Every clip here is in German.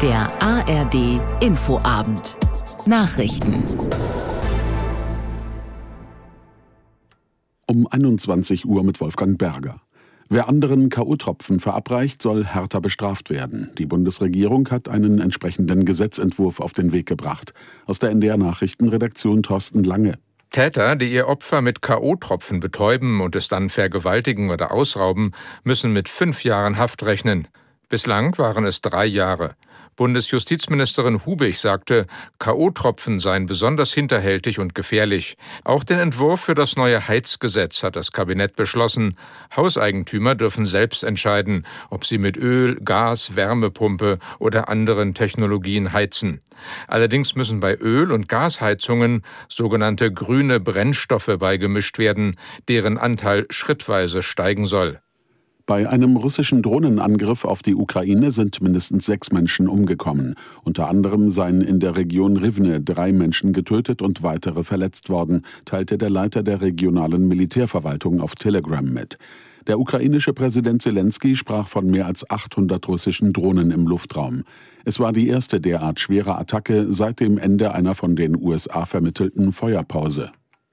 Der ARD Infoabend. Nachrichten. Um 21 Uhr mit Wolfgang Berger. Wer anderen K.O.-Tropfen verabreicht, soll härter bestraft werden. Die Bundesregierung hat einen entsprechenden Gesetzentwurf auf den Weg gebracht. Aus der NDR-Nachrichtenredaktion Thorsten Lange. Täter, die ihr Opfer mit K.O.-Tropfen betäuben und es dann vergewaltigen oder ausrauben, müssen mit 5 Jahren Haft rechnen. Bislang waren es 3 Jahre. Bundesjustizministerin Hubig sagte, K.O.-Tropfen seien besonders hinterhältig und gefährlich. Auch den Entwurf für das neue Heizgesetz hat das Kabinett beschlossen. Hauseigentümer dürfen selbst entscheiden, ob sie mit Öl, Gas, Wärmepumpe oder anderen Technologien heizen. Allerdings müssen bei Öl- und Gasheizungen sogenannte grüne Brennstoffe beigemischt werden, deren Anteil schrittweise steigen soll. Bei einem russischen Drohnenangriff auf die Ukraine sind mindestens 6 Menschen umgekommen. Unter anderem seien in der Region Rivne 3 Menschen getötet und weitere verletzt worden, teilte der Leiter der regionalen Militärverwaltung auf Telegram mit. Der ukrainische Präsident Zelensky sprach von mehr als 800 russischen Drohnen im Luftraum. Es war die erste derart schwere Attacke seit dem Ende einer von den USA vermittelten Feuerpause.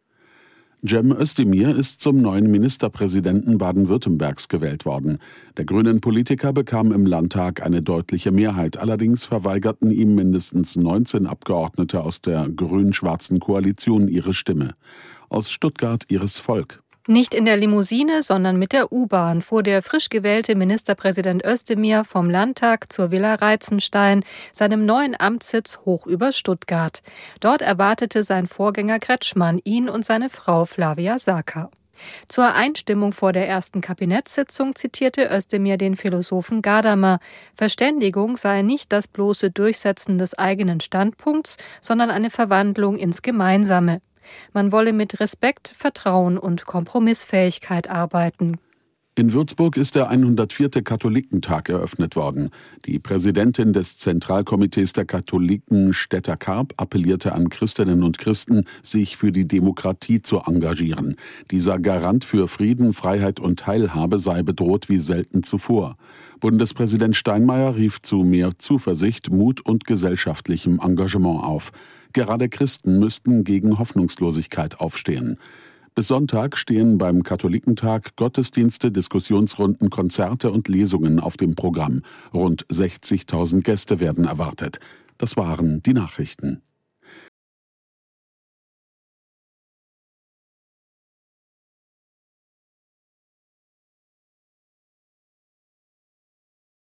Cem Özdemir ist zum neuen Ministerpräsidenten Baden-Württembergs gewählt worden. Der grünen Politiker bekam im Landtag eine deutliche Mehrheit. Allerdings verweigerten ihm mindestens 19 Abgeordnete aus der grün-schwarzen Koalition ihre Stimme. Aus Stuttgart Iris Volk. Nicht in der Limousine, sondern mit der U-Bahn fuhr der frisch gewählte Ministerpräsident Özdemir vom Landtag zur Villa Reitzenstein, seinem neuen Amtssitz hoch über Stuttgart. Dort erwartete sein Vorgänger Kretschmann ihn und seine Frau Flavia Saker. Zur Einstimmung vor der ersten Kabinettssitzung zitierte Özdemir den Philosophen Gadamer. Verständigung sei nicht das bloße Durchsetzen des eigenen Standpunkts, sondern eine Verwandlung ins Gemeinsame. Man wolle mit Respekt, Vertrauen und Kompromissfähigkeit arbeiten. In Würzburg ist der 104. Katholikentag eröffnet worden. Die Präsidentin des Zentralkomitees der Katholiken, Stetter Karp, appellierte an Christinnen und Christen, sich für die Demokratie zu engagieren. Dieser Garant für Frieden, Freiheit und Teilhabe sei bedroht wie selten zuvor. Bundespräsident Steinmeier rief zu mehr Zuversicht, Mut und gesellschaftlichem Engagement auf. Gerade Christen müssten gegen Hoffnungslosigkeit aufstehen. Bis Sonntag stehen beim Katholikentag Gottesdienste, Diskussionsrunden, Konzerte und Lesungen auf dem Programm. Rund 60.000 Gäste werden erwartet. Das waren die Nachrichten.